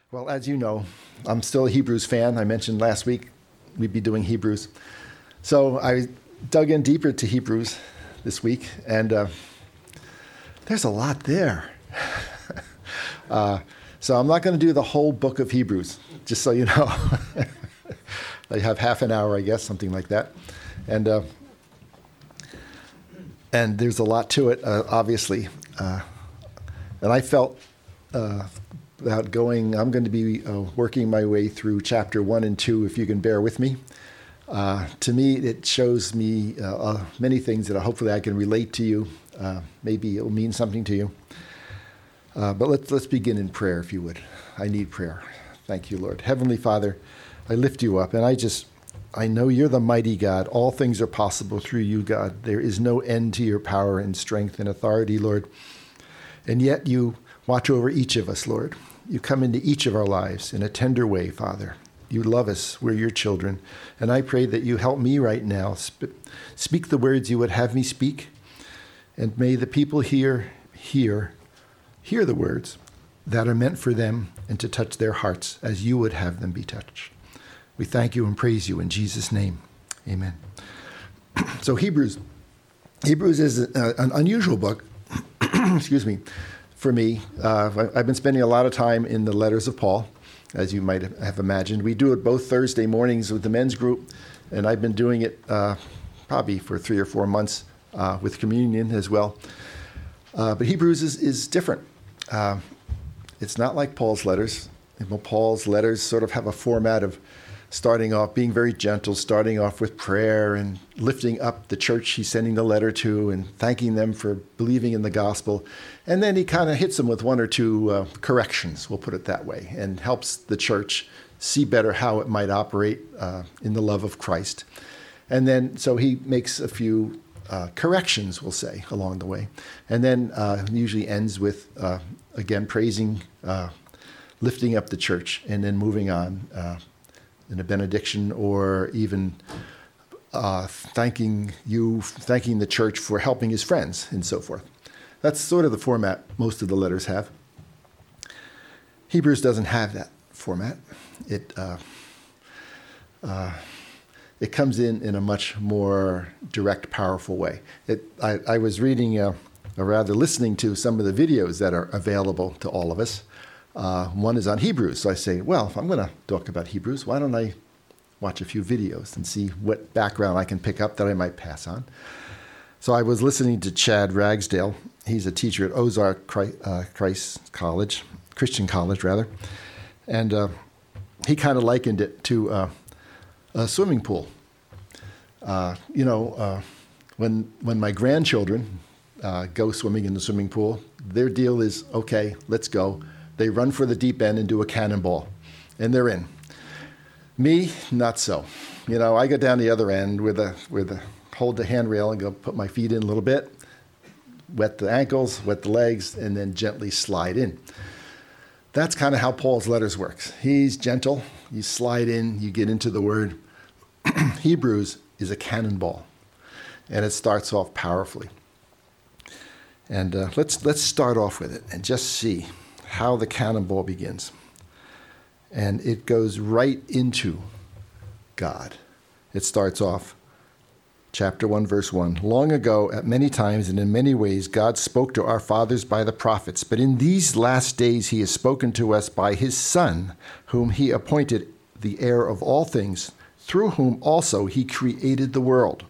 Well, as you know, I'm still a Hebrews fan. I mentioned last week we'd be doing Hebrews. So I dug in deeper to Hebrews this week, and there's a lot there. So I'm not going to do the whole book of Hebrews, just so you know. I have half an hour, I guess, something like that. And there's a lot to it, obviously. And I felt I'm going to be working my way through chapter 1 and 2, if you can bear with me. To me, it shows me many things that hopefully I can relate to you. Maybe it will mean something to you. But let's begin in prayer, if you would. I need prayer. Thank you, Lord. Heavenly Father, I lift you up, and I know you're the mighty God. All things are possible through you, God. There is no end to your power and strength and authority, Lord. And yet you watch over each of us, Lord. You come into each of our lives in a tender way, Father. You love us. We're your children. And I pray that you help me right now. Speak the words you would have me speak. And may the people hear the words that are meant for them and to touch their hearts as you would have them be touched. We thank you and praise you in Jesus' name. Amen. So Hebrews is an unusual book, excuse me, for me. I've been spending a lot of time in the letters of Paul, as you might have imagined. We do it both Thursday mornings with the men's group, and I've been doing it probably for 3 or 4 months with communion as well. But Hebrews is different. It's not like Paul's letters. Paul's letters sort of have a format of starting off, being very gentle, starting off with prayer and lifting up the church he's sending the letter to and thanking them for believing in the gospel. And then he kind of hits them with 1 or 2 corrections, we'll put it that way, and helps the church see better how it might operate in the love of Christ. And then, so he makes a few corrections, we'll say, along the way. And then usually ends with, again, praising, lifting up the church, and then moving on in a benediction, or even thanking the church for helping his friends, and so forth. That's sort of the format most of the letters have. Hebrews doesn't have that format. It comes in a much more direct, powerful way. I was reading, or rather listening to some of the videos that are available to all of us. One is on Hebrews. So I say, well, if I'm going to talk about Hebrews, why don't I watch a few videos and see what background I can pick up that I might pass on? So I was listening to Chad Ragsdale. He's a teacher at Ozark Christ College, Christian College, rather. And he kind of likened it to a swimming pool. When my grandchildren go swimming in the swimming pool, their deal is, okay, let's go. They run for the deep end and do a cannonball, and they're in. Me, not so. I go down the other end with hold the handrail and go put my feet in a little bit, wet the ankles, wet the legs, and then gently slide in. That's kind of how Paul's letters works. He's gentle. You slide in, you get into the word. Hebrews is a cannonball, and it starts off powerfully. And let's start off with it and just see how the cannonball begins. And it goes right into God. It starts off, chapter 1, verse 1. Long ago, at many times and in many ways, God spoke to our fathers by the prophets. But in these last days, he has spoken to us by his Son, whom he appointed the heir of all things, through whom also he created the world.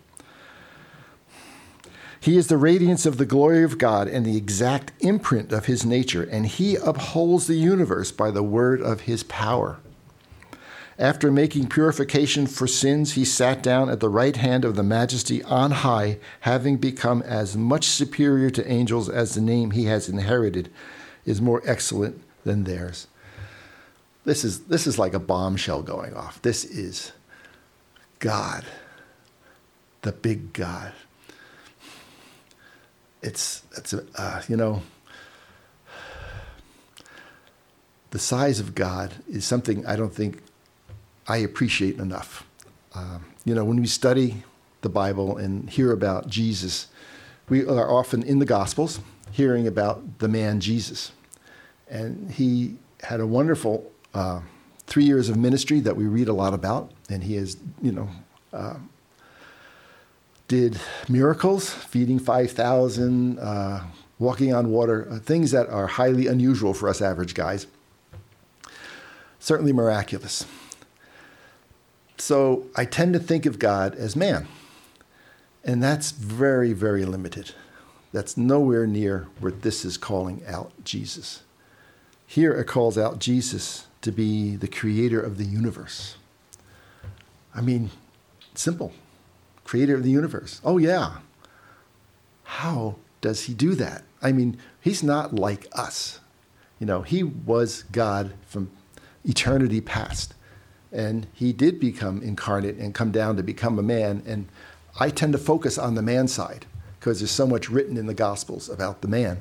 He is the radiance of the glory of God and the exact imprint of his nature, and he upholds the universe by the word of his power. After making purification for sins, he sat down at the right hand of the Majesty on high, having become as much superior to angels as the name he has inherited is more excellent than theirs. This is like a bombshell going off. This is God, the big God. It's the size of God is something I don't think I appreciate enough. When we study the Bible and hear about Jesus, we are often in the Gospels hearing about the man Jesus. And he had a wonderful 3 years of ministry that we read a lot about, and he has, did miracles, feeding 5,000, walking on water, things that are highly unusual for us average guys. Certainly miraculous. So I tend to think of God as man, and that's very, very limited. That's nowhere near where this is calling out Jesus. Here it calls out Jesus to be the creator of the universe. I mean, simple. Creator of the universe. Oh, yeah. How does he do that? I mean, he's not like us. He was God from eternity past. And he did become incarnate and come down to become a man. And I tend to focus on the man side because there's so much written in the Gospels about the man.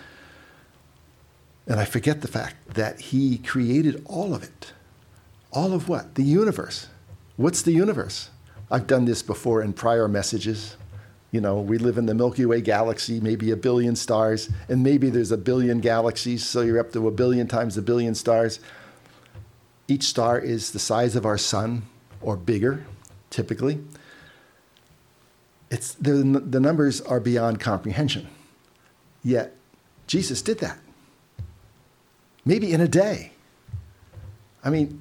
And I forget the fact that he created all of it. All of what? The universe. What's the universe? I've done this before in prior messages. We live in the Milky Way galaxy, maybe 1 billion stars, and maybe there's 1 billion galaxies, so you're up to 1 billion times 1 billion stars. Each star is the size of our sun or bigger, typically. The numbers are beyond comprehension. Yet, Jesus did that. Maybe in a day. I mean,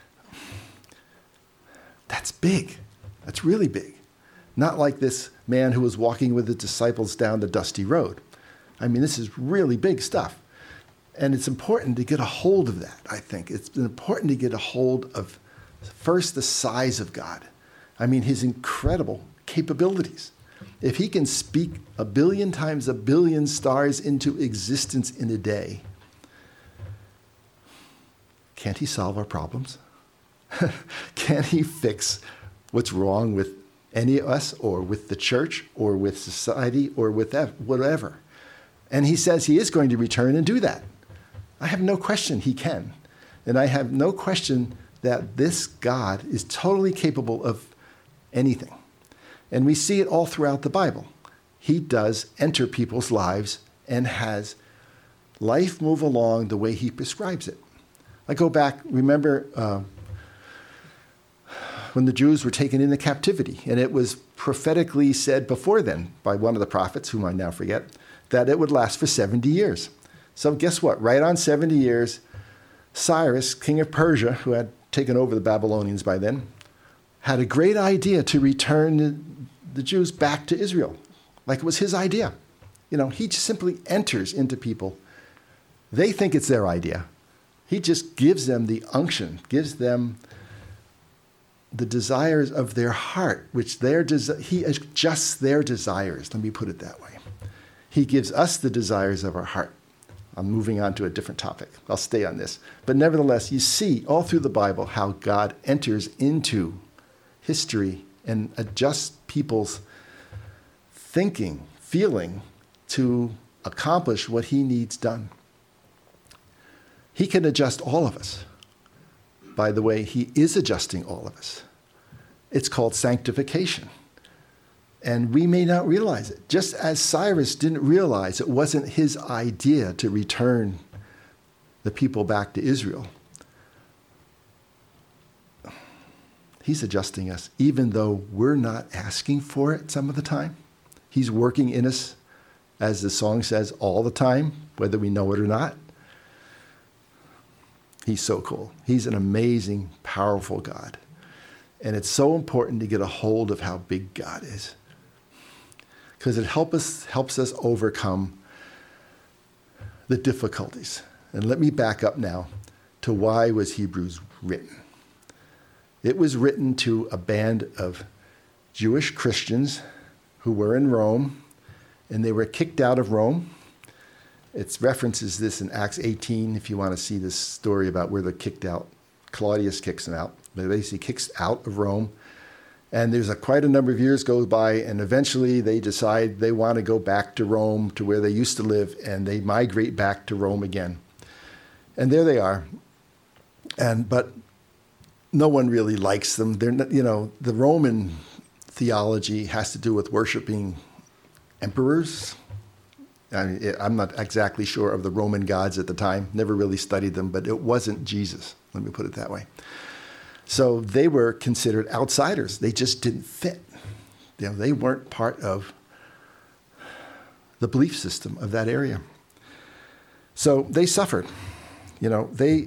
that's big. That's really big. Not like this man who was walking with the disciples down the dusty road. I mean, this is really big stuff. And it's important to get a hold of that, I think. It's important to get a hold of, first, the size of God. I mean, his incredible capabilities. If he can speak 1 billion times 1 billion stars into existence in a day, can't he solve our problems? Can't he fix what's wrong with any of us or with the church or with society or with whatever? And he says he is going to return and do that. I have no question he can. And I have no question that this God is totally capable of anything. And we see it all throughout the Bible. He does enter people's lives and has life move along the way he prescribes it. I go back, remember when the Jews were taken into captivity, and it was prophetically said before then by one of the prophets, whom I now forget, that it would last for 70 years. So guess what? Right on 70 years, Cyrus, king of Persia, who had taken over the Babylonians by then, had a great idea to return the Jews back to Israel, like it was his idea. He just simply enters into people. They think it's their idea. He just gives them the unction, gives them the desires of their heart, which he adjusts their desires. Let me put it that way. He gives us the desires of our heart. I'm moving on to a different topic. I'll stay on this. But nevertheless, you see all through the Bible how God enters into history and adjusts people's thinking, feeling to accomplish what he needs done. He can adjust all of us. By the way, he is adjusting all of us. It's called sanctification. And we may not realize it. Just as Cyrus didn't realize it wasn't his idea to return the people back to Israel. He's adjusting us, even though we're not asking for it some of the time. He's working in us, as the song says, all the time, whether we know it or not. He's so cool. He's an amazing, powerful God. And it's so important to get a hold of how big God is, because it helps us overcome the difficulties. And let me back up now to why was Hebrews written. It was written to a band of Jewish Christians who were in Rome, and they were kicked out of Rome. It references this in Acts 18, if you want to see this story about where they're kicked out. Claudius kicks them out. But basically kicks out of Rome. And there's quite a number of years goes by, and eventually they decide they want to go back to Rome, to where they used to live, and they migrate back to Rome again. And there they are. But no one really likes them. They're not, the Roman theology has to do with worshiping emperors. I'm not exactly sure of the Roman gods at the time, never really studied them, but it wasn't Jesus. Let me put it that way. So they were considered outsiders. They just didn't fit. They weren't part of the belief system of that area. So they suffered. They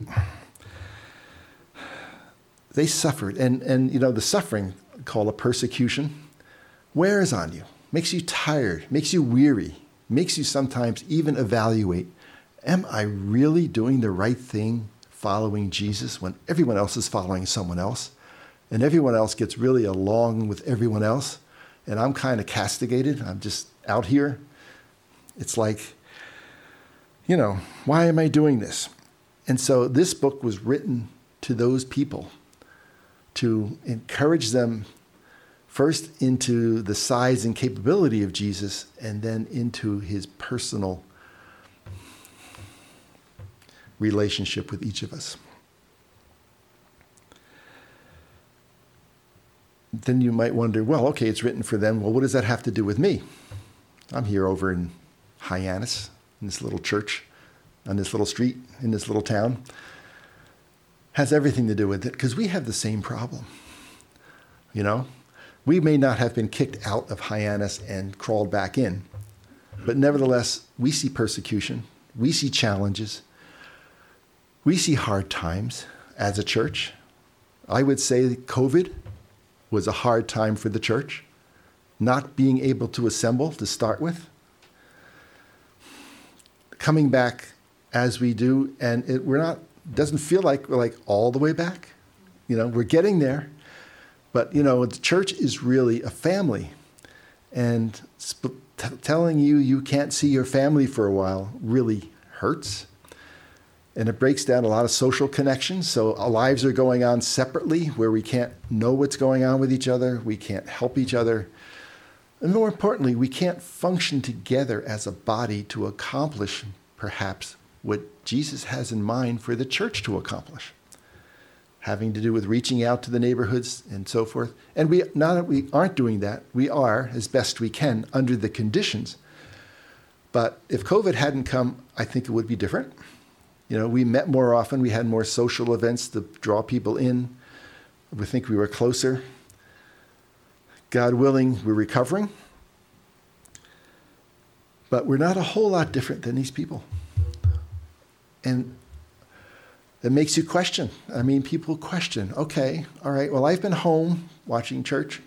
suffered. And the suffering called a persecution wears on you, makes you tired, makes you weary, makes you sometimes even evaluate, am I really doing the right thing following Jesus when everyone else is following someone else and everyone else gets really along with everyone else and I'm kind of castigated, I'm just out here. It's like, why am I doing this? And so this book was written to those people to encourage them first into the size and capability of Jesus, and then into his personal relationship with each of us. Then you might wonder, well, okay, it's written for them. Well, what does that have to do with me? I'm here over in Hyannis, in this little church, on this little street, in this little town. Has everything to do with it, because we have the same problem. We may not have been kicked out of Hyannis and crawled back in, but nevertheless, we see persecution, we see challenges, we see hard times as a church. I would say that COVID was a hard time for the church, not being able to assemble to start with. Coming back as we do, and doesn't feel like we're all the way back. We're getting there. But, the church is really a family. And telling you can't see your family for a while really hurts. And it breaks down a lot of social connections. So our lives are going on separately where we can't know what's going on with each other. We can't help each other. And more importantly, we can't function together as a body to accomplish perhaps what Jesus has in mind for the church to accomplish, having to do with reaching out to the neighborhoods and so forth. And now that we aren't doing that, we are, as best we can, under the conditions. But if COVID hadn't come, I think it would be different. We met more often. We had more social events to draw people in. We think we were closer. God willing, we're recovering. But we're not a whole lot different than these people. And it makes you question. People question, okay, all right, well, I've been home watching church.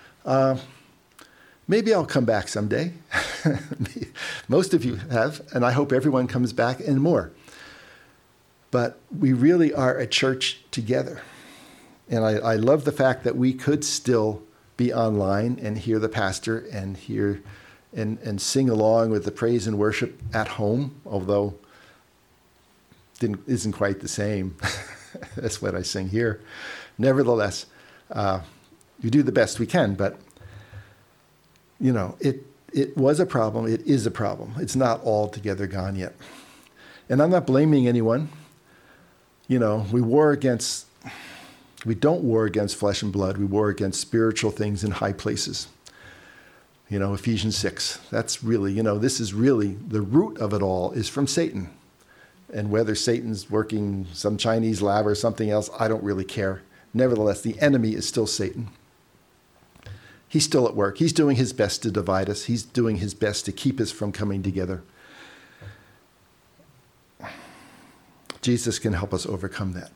Maybe I'll come back someday. Most of you have, and I hope everyone comes back and more. But we really are a church together. And I love the fact that we could still be online and hear the pastor and hear and sing along with the praise and worship at home, although isn't quite the same. That's what I sing here. Nevertheless, we do the best we can, but it was a problem. It is a problem. It's not altogether gone yet. And I'm not blaming anyone. We don't war against flesh and blood. We war against spiritual things in high places. Ephesians 6. That's really, this is really the root of it all is from Satan. And whether Satan's working some Chinese lab or something else, I don't really care. Nevertheless, the enemy is still Satan. He's still at work. He's doing his best to divide us. He's doing his best to keep us from coming together. Jesus can help us overcome that.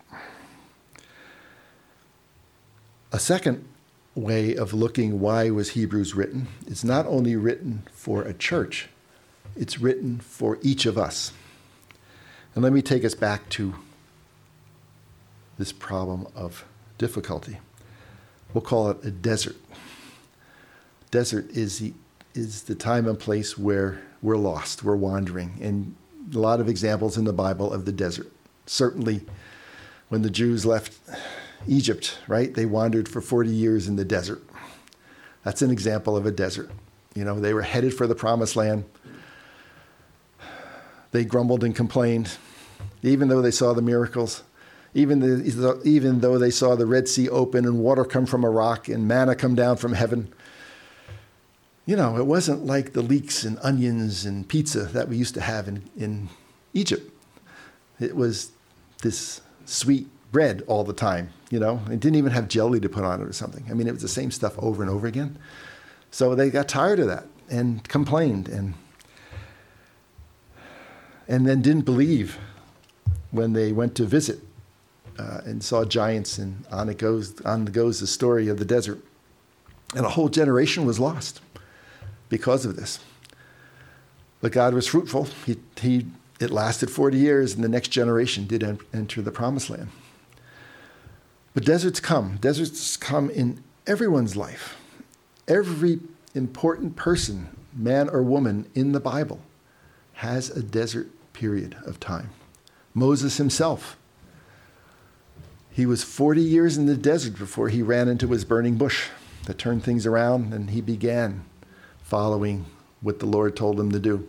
A second way of looking why was Hebrews written is not only written for a church, it's written for each of us. And let me take us back to this problem of difficulty. We'll call it a desert. Desert is the time and place where we're lost, we're wandering. And a lot of examples in the Bible of the desert. Certainly when the Jews left Egypt, right? They wandered for 40 years in the desert. That's an example of a desert. They were headed for the promised land. They grumbled and complained, even though they saw the miracles, even though they saw the Red Sea open and water come from a rock and manna come down from heaven. it wasn't like the leeks and onions and pizza that we used to have in Egypt. It was this sweet bread all the time, It didn't even have jelly to put on it or something. I mean, it was the same stuff over and over again. So they got tired of that and complained and then didn't believe when they went to visit and saw giants, and on goes the story of the desert. And a whole generation was lost because of this. But God was fruitful. It lasted 40 years, and the next generation did enter the promised land. But deserts come. Deserts come in everyone's life. Every important person, man or woman, in the Bible has a desert period of time. Moses himself, he was 40 years in the desert before he ran into his burning bush that turned things around, and he began following what the Lord told him to do.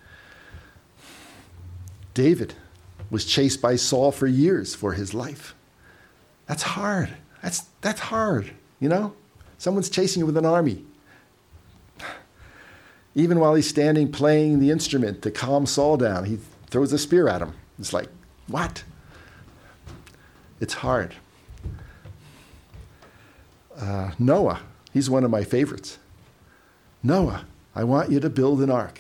David was chased by Saul for years for his life. That's hard. That's hard, Someone's chasing you with an army. Even while he's standing playing the instrument to calm Saul down, he throws a spear at him. It's like, what? It's hard. Noah, he's one of my favorites. Noah, I want you to build an ark.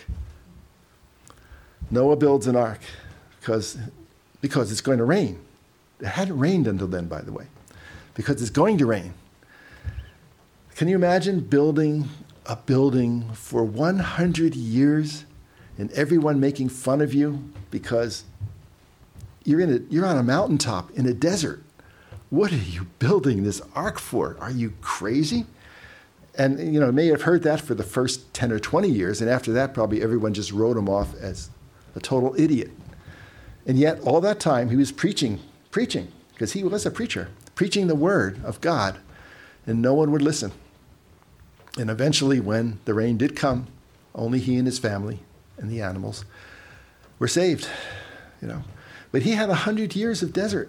Noah builds an ark because it's going to rain. It hadn't rained until then, by the way, because it's going to rain. Can you imagine building a building for 100 years and everyone making fun of you because you're on a mountaintop in a desert? What are you building this ark for? Are you crazy? And, may have heard that for the first 10 or 20 years, and after that, probably everyone just wrote him off as a total idiot. And yet, all that time, he was preaching, because he was a preacher, preaching the word of God, and no one would listen. And eventually, when the rain did come, only he and his family and the animals were saved, But he had 100 years of desert.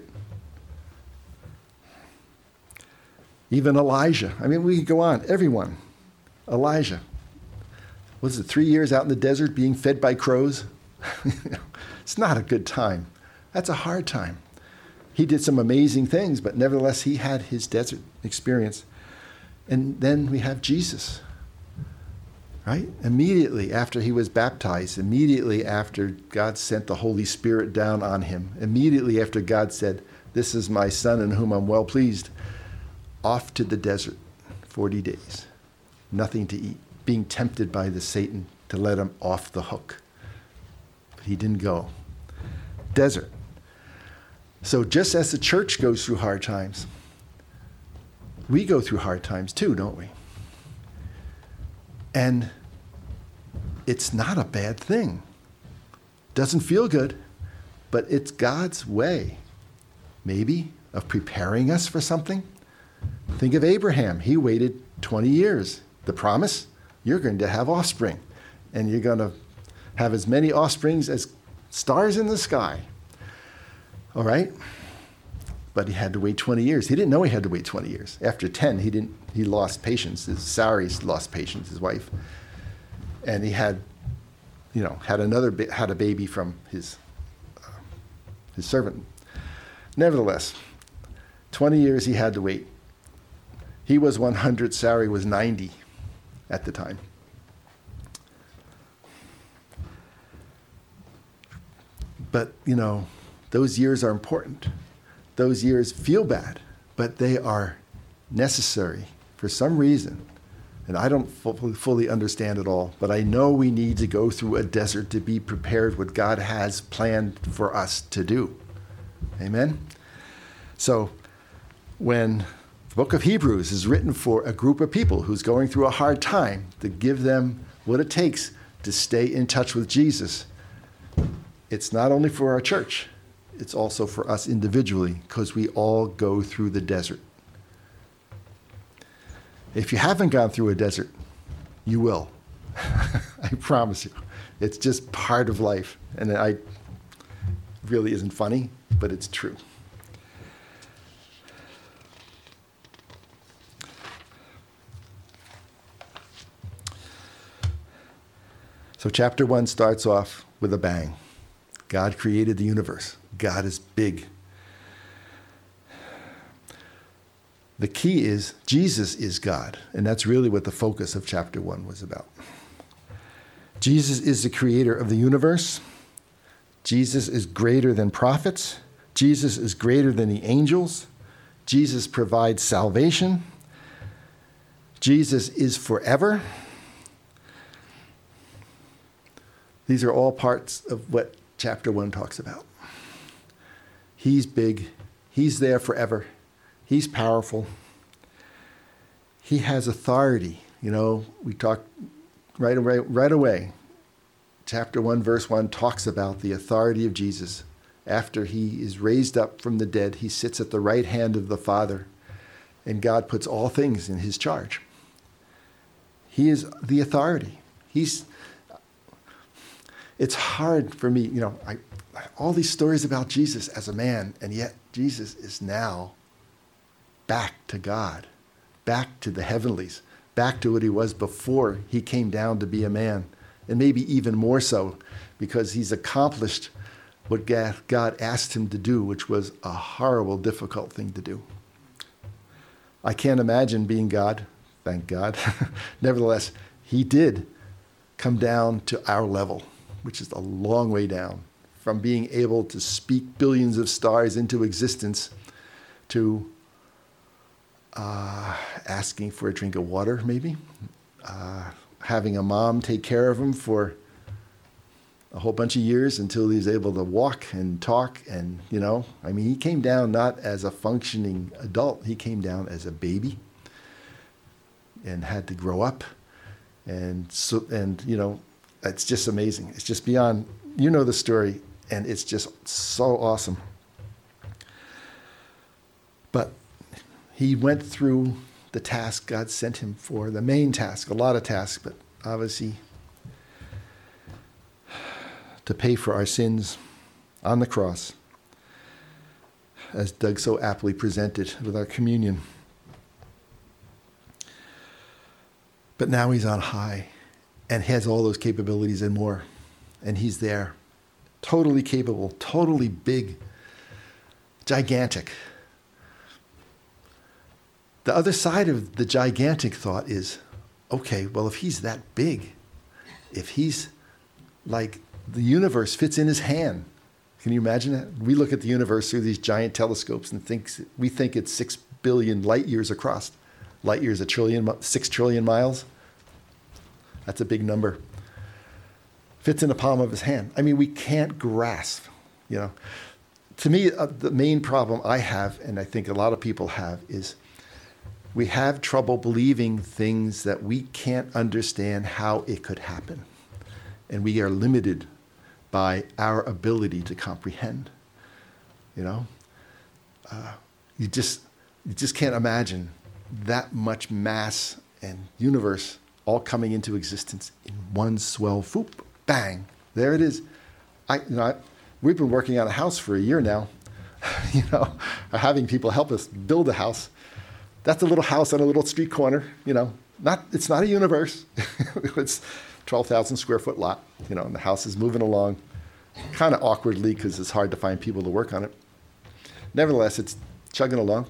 Even Elijah. I mean, we could go on. Everyone. Elijah. Was it 3 years out in the desert being fed by crows? It's not a good time. That's a hard time. He did some amazing things, but nevertheless, he had his desert experience. And then we have Jesus, right? Immediately after he was baptized, immediately after God sent the Holy Spirit down on him, immediately after God said, "This is my son in whom I'm well pleased," off to the desert, 40 days, nothing to eat, being tempted by the Satan to let him off the hook. But he didn't go. Desert. So just as the church goes through hard times, we go through hard times too, don't we? And it's not a bad thing. Doesn't feel good, but it's God's way, maybe, of preparing us for something. Think of Abraham. He waited 20 years. The promise, you're going to have offspring, and you're going to have as many offsprings as stars in the sky. All right? But he had to wait 20 years. He didn't know he had to wait 20 years. After 10, he lost patience. Sarai lost patience, his wife. And he had a baby from his servant. Nevertheless, 20 years he had to wait. He was 100, Sarai was 90 at the time. But, those years are important. Those years feel bad, but they are necessary for some reason. And I don't fully understand it all, but I know we need to go through a desert to be prepared what God has planned for us to do. Amen? So when the book of Hebrews is written for a group of people who's going through a hard time, to give them what it takes to stay in touch with Jesus, it's not only for our church, it's also for us individually, because we all go through the desert. If you haven't gone through a desert, you will. I promise you. It's just part of life. And it really isn't funny, but it's true. So chapter 1 starts off with a bang. God created the universe. God is big. The key is Jesus is God, and that's really what the focus of chapter 1 was about. Jesus is the creator of the universe. Jesus is greater than prophets. Jesus is greater than the angels. Jesus provides salvation. Jesus is forever. These are all parts of what chapter 1 talks about. He's big. He's there forever. He's powerful. He has authority. You know, we talked right away. Chapter 1, verse 1 talks about the authority of Jesus. After he is raised up from the dead, he sits at the right hand of the Father, and God puts all things in his charge. He is the authority. It's hard for me, you know, all these stories about Jesus as a man, and yet Jesus is now back to God, back to the heavenlies, back to what he was before he came down to be a man, and maybe even more so because he's accomplished what God asked him to do, which was a horrible, difficult thing to do. I can't imagine being God, thank God. Nevertheless, he did come down to our level, which is a long way down, from being able to speak billions of stars into existence to asking for a drink of water, maybe, having a mom take care of him for a whole bunch of years until he was able to walk and talk. And, you know, I mean, he came down not as a functioning adult. He came down as a baby and had to grow up. And you know, it's just amazing. It's just beyond, you know the story, and it's just so awesome. But he went through the task God sent him for, the main task, a lot of tasks, but obviously to pay for our sins on the cross, as Doug so aptly presented with our communion. But now he's on high and has all those capabilities and more. And he's there, totally capable, totally big, gigantic. The other side of the gigantic thought is, okay, well, if he's that big, if he's like the universe fits in his hand, can you imagine that? We look at the universe through these giant telescopes and we think it's 6 billion light years across. Light years, 6 trillion miles. That's a big number. Fits in the palm of his hand. I mean, we can't grasp, you know. To me, the main problem I have, and I think a lot of people have, is we have trouble believing things that we can't understand how it could happen. And we are limited by our ability to comprehend, you know. You just can't imagine that much mass and universe all coming into existence in one swell, whoop, bang, there it is. We've been working on a house for a year now, you know, having people help us build a house. That's a little house on a little street corner, you know. It's not a universe. It's 12,000 square foot lot, you know, and the house is moving along kind of awkwardly because it's hard to find people to work on it. Nevertheless, it's chugging along.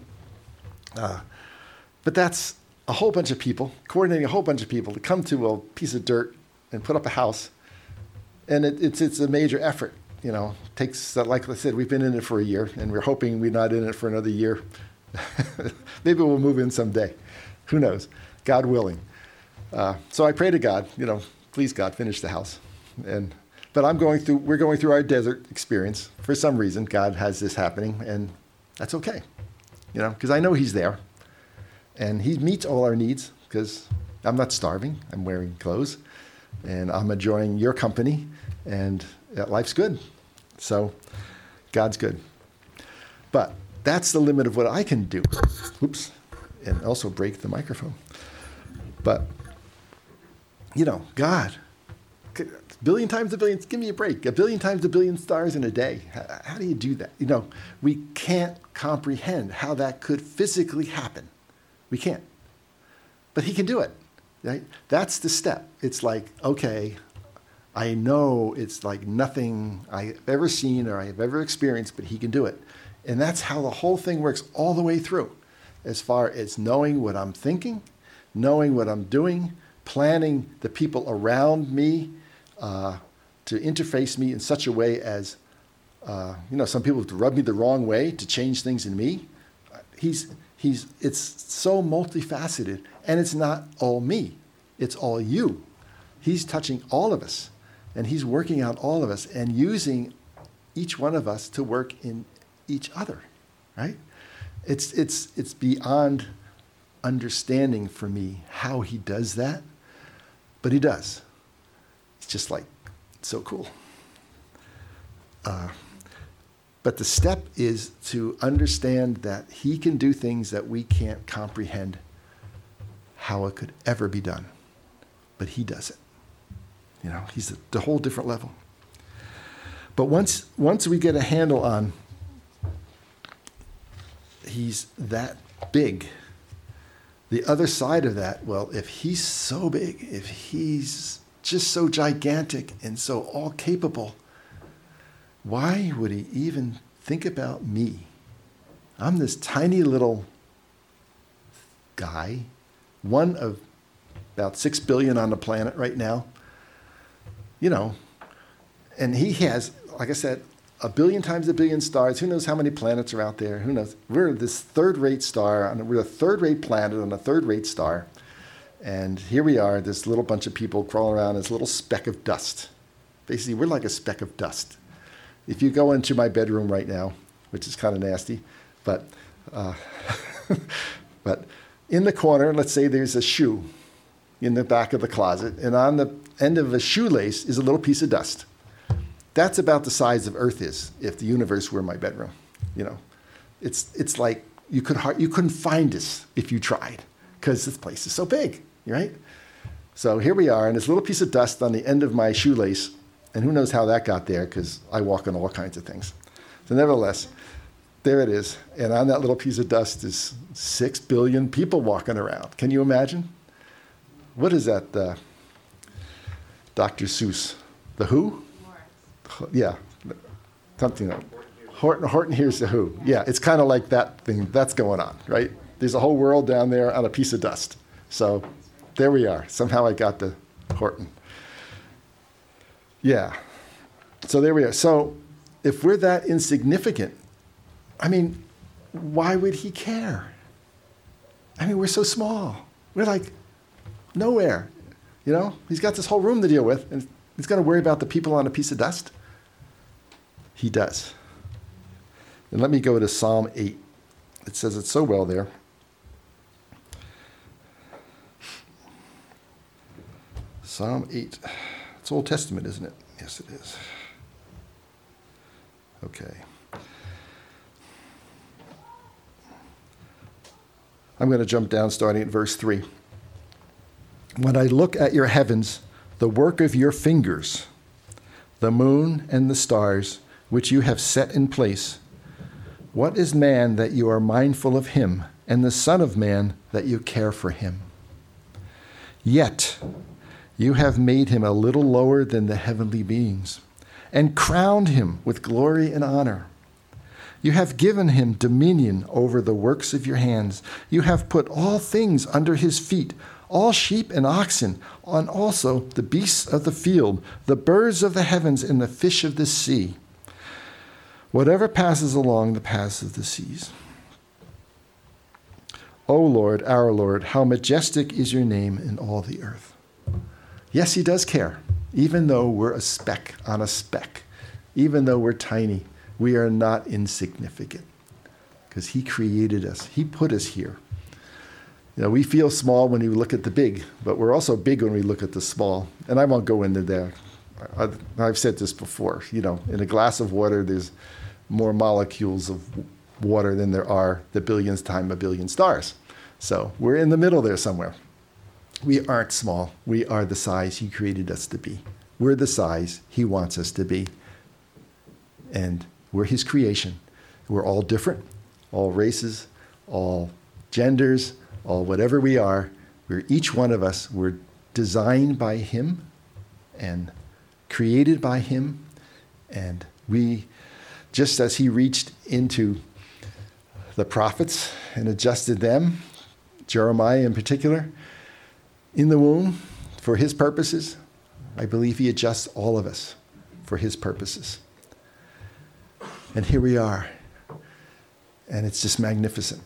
But that's a whole bunch of people, coordinating a whole bunch of people to come to a piece of dirt and put up a house. And it's a major effort, you know. It takes, like I said, we've been in it for a year, and we're hoping we're not in it for another year. Maybe we'll move in someday. Who knows? God willing. So I pray to God, you know, please God, finish the house. But we're going through our desert experience. For some reason, God has this happening, and that's okay, you know, because I know he's there. And he meets all our needs because I'm not starving. I'm wearing clothes, and I'm enjoying your company, and life's good. So God's good. But that's the limit of what I can do. Oops. And also break the microphone. But, you know, God, a billion times a billion, give me a break. A billion times a billion stars in a day. How do you do that? You know, we can't comprehend how that could physically happen. We can't. But he can do it. Right? That's the step. It's like, okay, I know it's like nothing I've ever seen or I've ever experienced, but he can do it. And that's how the whole thing works all the way through, as far as knowing what I'm thinking, knowing what I'm doing, planning the people around me to interface me in such a way as, some people have to rub me the wrong way to change things in me. It's so multifaceted, and it's not all me, it's all you. He's touching all of us, and he's working out all of us and using each one of us to work in each other, right? It's beyond understanding for me how he does that, but he does. It's just like, so cool. But the step is to understand that he can do things that we can't comprehend how it could ever be done. But he does it. He's at a whole different level. But once we get a handle on he's that big, the other side of that, well, if he's so big, if he's just so gigantic and so all capable, why would he even think about me? I'm this tiny little guy, one of about 6 billion on the planet right now. And he has, like I said, 1 billion times 1 billion stars. Who knows how many planets are out there? Who knows? We're this third-rate star. We're a third-rate planet on a third-rate star. And here we are, this little bunch of people crawling around this little speck of dust. Basically, we're like a speck of dust. If you go into my bedroom right now, which is kind of nasty, but in the corner, let's say there's a shoe in the back of the closet, and on the end of a shoelace is a little piece of dust. That's about the size of Earth is if the universe were my bedroom. It's like you couldn't find us if you tried, because this place is so big, right? So here we are, and this little piece of dust on the end of my shoelace, and who knows how that got there, because I walk on all kinds of things. So nevertheless, there it is. And on that little piece of dust is 6 billion people walking around. Can you imagine? What is that, Dr. Seuss? The Who? Morris. Yeah, something like Horton Hears the Who. Yeah, it's kind of like that thing. That's going on, right? There's a whole world down there on a piece of dust. So there we are. Somehow I got to Horton. Yeah. So there we are. So if we're that insignificant, why would he care? We're so small. We're like nowhere. He's got this whole room to deal with, and he's going to worry about the people on a piece of dust. He does. And let me go to Psalm 8. It says it so well there. Psalm 8. It's Old Testament, isn't it? Yes, it is. Okay. I'm going to jump down starting at verse 3. When I look at your heavens, the work of your fingers, the moon and the stars, which you have set in place, what is man that you are mindful of him, and the Son of Man that you care for him? Yet you have made him a little lower than the heavenly beings, and crowned him with glory and honor. You have given him dominion over the works of your hands. You have put all things under his feet, all sheep and oxen, and also the beasts of the field, the birds of the heavens, and the fish of the sea, whatever passes along the paths of the seas. O Lord, our Lord, how majestic is your name in all the earth. Yes, he does care, even though we're a speck on a speck, even though we're tiny. We are not insignificant because he created us. He put us here. We feel small when we look at the big, but we're also big when we look at the small. And I won't go into there. I've said this before. In a glass of water, there's more molecules of water than there are the billions times a billion stars. So we're in the middle there somewhere. We aren't small. We are the size he created us to be. We're the size he wants us to be. And we're his creation. We're all different, all races, all genders, all whatever we are. We're each one of us. We're designed by him, and created by him, and we, just as he reached into the prophets and adjusted them, Jeremiah in particular, in the womb for his purposes, I believe he adjusts all of us for his purposes. And here we are, and it's just magnificent.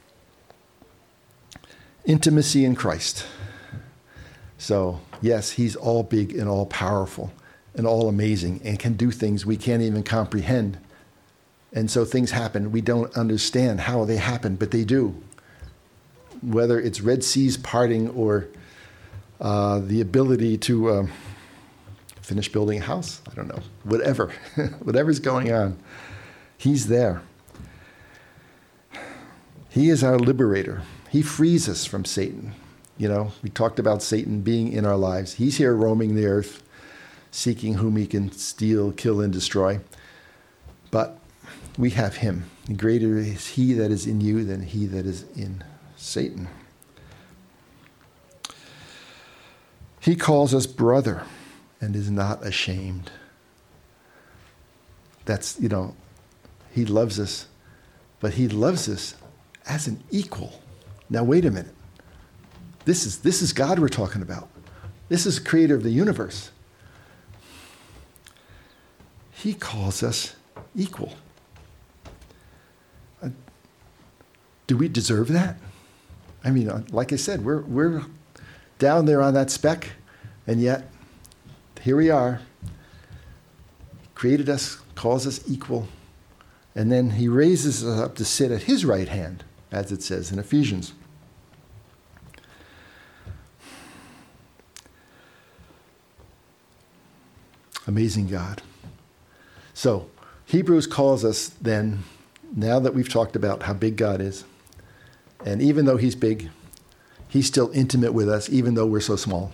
Intimacy in Christ. So, yes, he's all big and all powerful and all amazing and can do things we can't even comprehend. And so things happen. We don't understand how they happen, but they do. Whether it's Red Seas parting or the ability to finish building a house, I don't know, whatever, whatever's going on, he's there. He is our liberator. He frees us from Satan. You know, we talked about Satan being in our lives. He's here roaming the earth, seeking whom he can steal, kill, and destroy. But we have him. Greater is he that is in you than he that is in Satan. He calls us brother and is not ashamed. That's, you know, he loves us, but he loves us as an equal. Now, wait a minute. This is God we're talking about. This is the creator of the universe. He calls us equal. Do we deserve that? I mean, like I said, we're down there on that speck, and yet here we are. Created us, calls us equal, and then he raises us up to sit at his right hand, as it says in Ephesians. Amazing God. So, Hebrews calls us then, now that we've talked about how big God is, and even though he's big, he's still intimate with us, even though we're so small.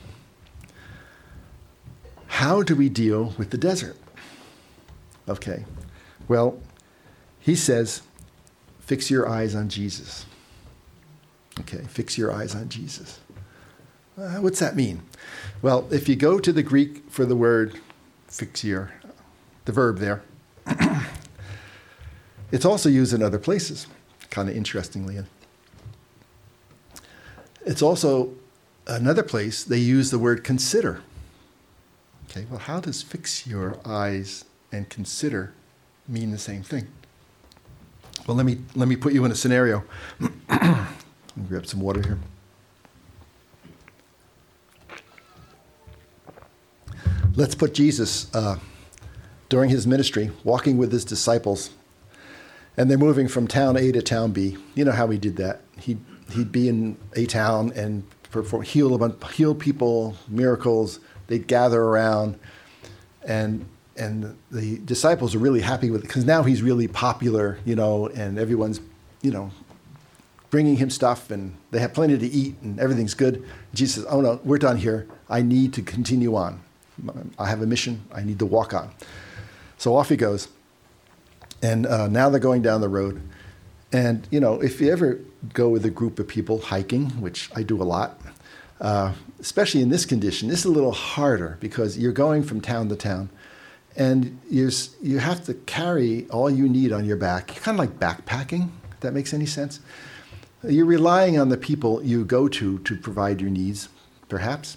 How do we deal with the desert? Okay, well, he says, fix your eyes on Jesus. Okay, fix your eyes on Jesus. What's that mean? Well, if you go to the Greek for the word fixir, the verb there, it's also used in other places, kind of interestingly. It's also another place they use the word consider. Okay, well, how does fix your eyes and consider mean the same thing? Well, let me put you in a scenario. Let me grab some water here. Let's put Jesus, during his ministry, walking with his disciples, and they're moving from town A to town B. You know how he did that. He'd be in a town and heal people, miracles. They'd gather around, and the disciples are really happy with it because now he's really popular, you know, and everyone's, you know, bringing him stuff, and they have plenty to eat, and everything's good. Jesus says, "Oh no, we're done here. I need to continue on. I have a mission. I need to walk on." So off he goes. And now they're going down the road. And, you know, if you ever go with a group of people hiking, which I do a lot, especially in this condition, this is a little harder because you're going from town to town. And you have to carry all you need on your back, kind of like backpacking, if that makes any sense. You're relying on the people you go to provide your needs, perhaps.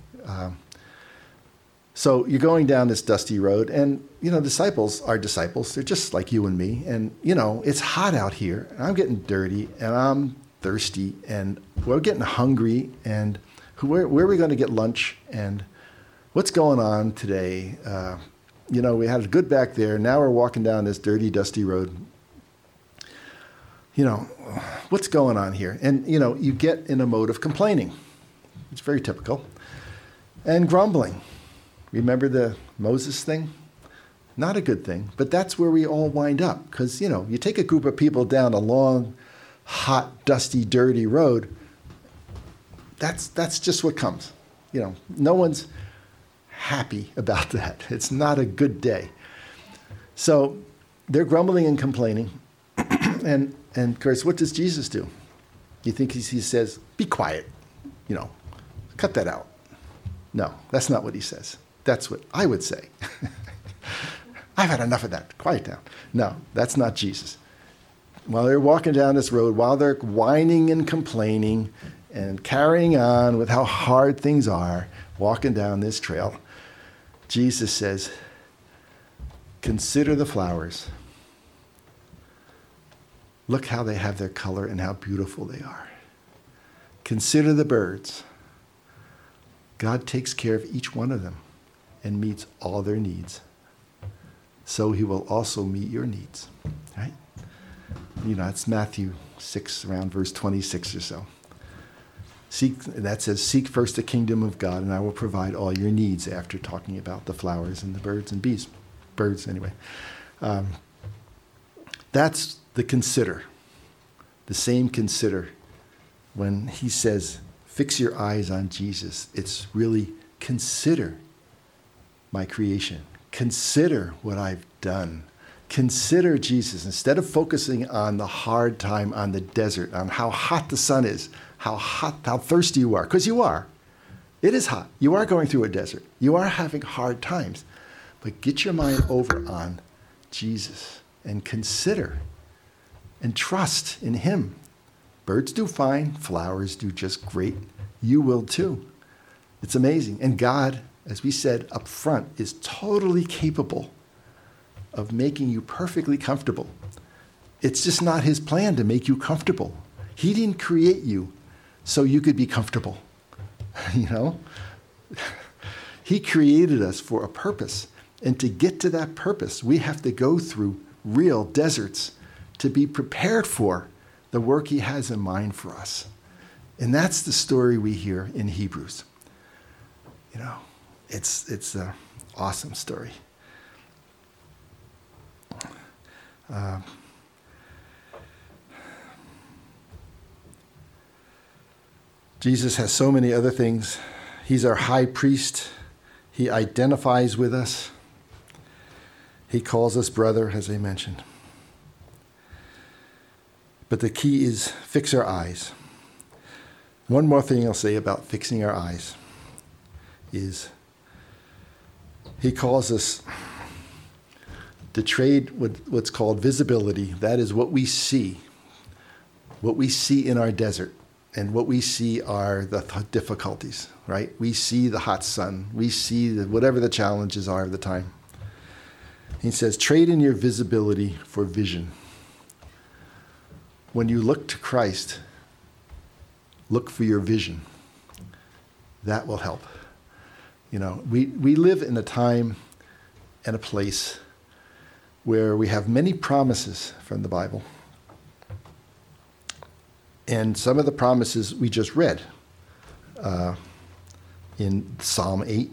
So you're going down this dusty road, and, you know, disciples are disciples. They're just like you and me. And, you know, it's hot out here, and I'm getting dirty, and I'm thirsty, and we're getting hungry, and where are we going to get lunch, and what's going on today? You know, we had it good back there. Now we're walking down this dirty, dusty road. You know, what's going on here? And, you know, you get in a mode of complaining. It's very typical. And grumbling. Remember the Moses thing? Not a good thing, but that's where we all wind up. Because, you know, you take a group of people down a long, hot, dusty, dirty road, that's just what comes. You know, no one's happy about that. It's not a good day. So they're grumbling and complaining. And of course, what does Jesus do? You think he says, be quiet, you know, cut that out. No, that's not what he says. That's what I would say. I've had enough of that. Quiet down. No, that's not Jesus. While they're walking down this road, while they're whining and complaining and carrying on with how hard things are, walking down this trail, Jesus says, consider the flowers. Look how they have their color and how beautiful they are. Consider the birds. God takes care of each one of them and meets all their needs. So he will also meet your needs, right? It's Matthew 6, around verse 26 or so. That says, seek first the kingdom of God, and I will provide all your needs, after talking about the flowers and the birds and bees. Birds, anyway. That's the consider. The same consider. When he says, fix your eyes on Jesus, it's really consider my creation. Consider what I've done. Consider Jesus. Instead of focusing on the hard time on the desert, on how hot the sun is, how thirsty you are, because you are. It is hot. You are going through a desert. You are having hard times. But get your mind over on Jesus and consider and trust in him. Birds do fine. Flowers do just great. You will too. It's amazing. And God, as we said up front, is totally capable of making you perfectly comfortable. It's just not his plan to make you comfortable. He didn't create you so you could be comfortable. He created us for a purpose. And to get to that purpose, we have to go through real deserts to be prepared for the work he has in mind for us. And that's the story we hear in Hebrews. It's an awesome story. Jesus has so many other things. He's our high priest. He identifies with us. He calls us brother, as I mentioned. But the key is fix our eyes. One more thing I'll say about fixing our eyes is he calls us to trade what's called visibility. That is what we see in our desert. And what we see are the difficulties, right? We see the hot sun. We see whatever the challenges are of the time. He says, trade in your visibility for vision. When you look to Christ, look for your vision. That will help. We live in a time and a place where we have many promises from the Bible. And some of the promises we just read in Psalm 8.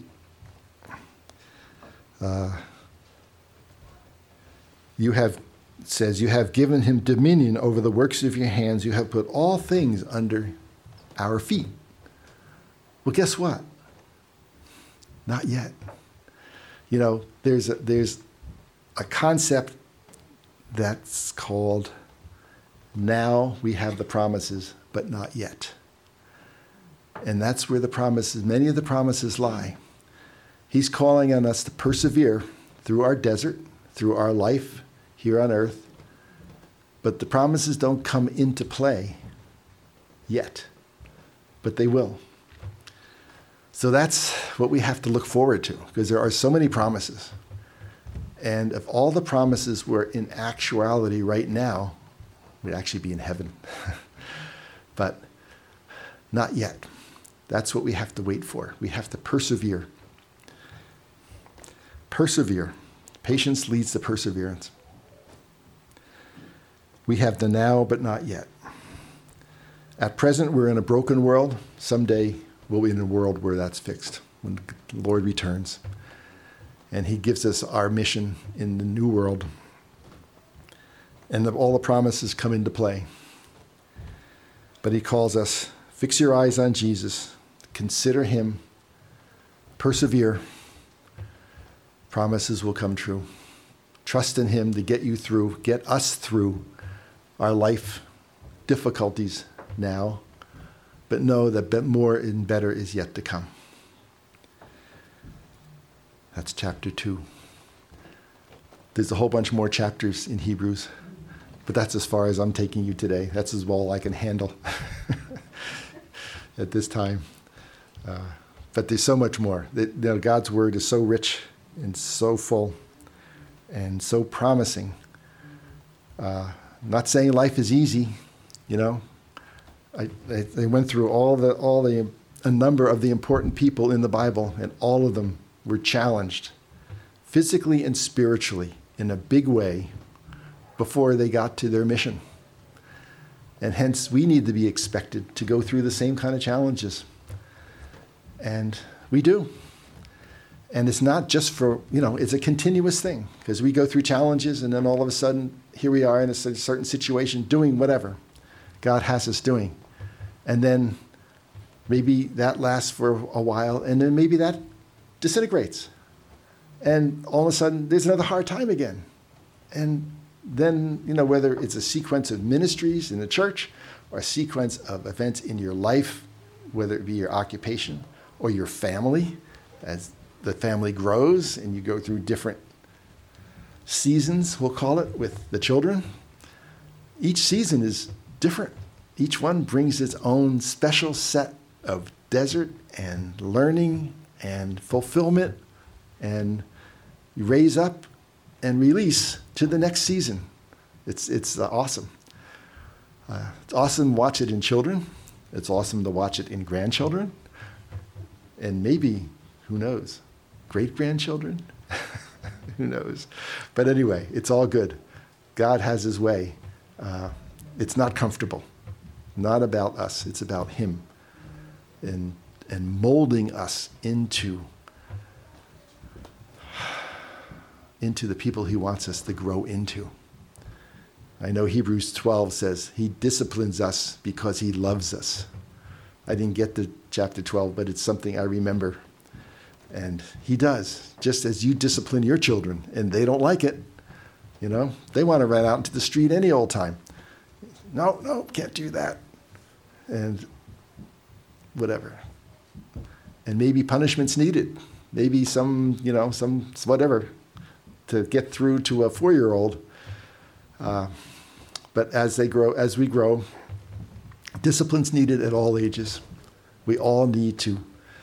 It says, you have given him dominion over the works of your hands. You have put all things under our feet. Well, guess what? Not yet. There's a concept that's called now we have the promises, but not yet. And that's where many of the promises lie. He's calling on us to persevere through our desert, through our life here on earth. But the promises don't come into play yet, but they will. So that's what we have to look forward to, because there are so many promises. And if all the promises were in actuality right now, we'd actually be in heaven. But not yet. That's what we have to wait for. We have to persevere. Persevere. Patience leads to perseverance. We have the now, but not yet. At present, we're in a broken world. Someday, we'll be in a world where that's fixed, when the Lord returns. And he gives us our mission in the new world. And all the promises come into play. But he calls us, fix your eyes on Jesus, consider him, persevere. Promises will come true. Trust in him to get you through, get us through our life difficulties now, but know that more and better is yet to come. That's chapter 2. There's a whole bunch more chapters in Hebrews, but that's as far as I'm taking you today. That's as well I can handle at this time. But there's so much more. God's word is so rich and so full and so promising. Not saying life is easy, I went through a number of the important people in the Bible, and all of them were challenged physically and spiritually in a big way before they got to their mission. And hence, we need to be expected to go through the same kind of challenges. And we do. And it's not just for, it's a continuous thing, because we go through challenges and then all of a sudden, here we are in a certain situation doing whatever God has us doing. And then maybe that lasts for a while, and then maybe that disintegrates. And all of a sudden, there's another hard time again. And then, whether it's a sequence of ministries in the church or a sequence of events in your life, whether it be your occupation or your family, as the family grows and you go through different seasons, we'll call it, with the children. Each season is different. Each one brings its own special set of desert and learning and fulfillment, and you raise up and release to the next season. It's awesome. It's awesome to watch it in children. It's awesome to watch it in grandchildren. And maybe, who knows, great-grandchildren? Who knows? But anyway, it's all good. God has his way. It's not comfortable. Not about us. It's about him. And molding us into the people he wants us to grow into. I know Hebrews 12 says he disciplines us because he loves us. I didn't get to chapter 12, but it's something I remember. And he does, just as you discipline your children, and they don't like it. They want to run out into the street any old time. No, can't do that. And whatever. And maybe punishment's needed. Maybe some whatever to get through to a 4-year-old. But as we grow, discipline's needed at all ages. We all need to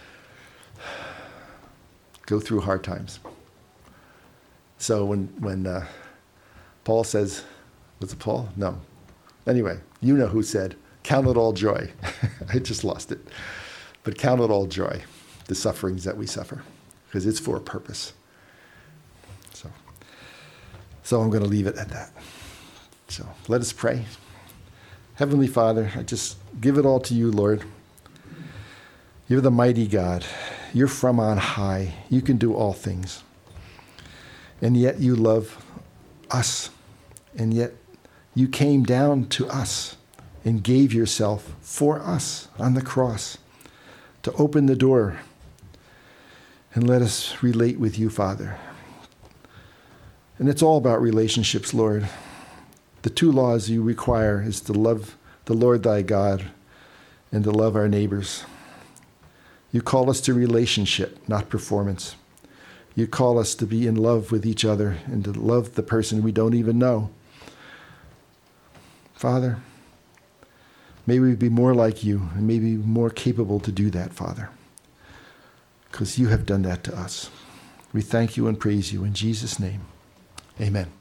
go through hard times. So when Paul says, was it Paul? No. Anyway, you know who said, count it all joy. I just lost it. But count it all joy, the sufferings that we suffer, because it's for a purpose. So I'm going to leave it at that. So let us pray. Heavenly Father, I just give it all to you, Lord. You're the mighty God. You're from on high. You can do all things. And yet you love us. And yet you came down to us and gave yourself for us on the cross to open the door and let us relate with you, Father. And it's all about relationships, Lord. The 2 laws you require is to love the Lord thy God and to love our neighbors. You call us to relationship, not performance. You call us to be in love with each other and to love the person we don't even know. Father, may we be more like you and may we be more capable to do that, Father, because you have done that to us. We thank you and praise you in Jesus' name. Amen.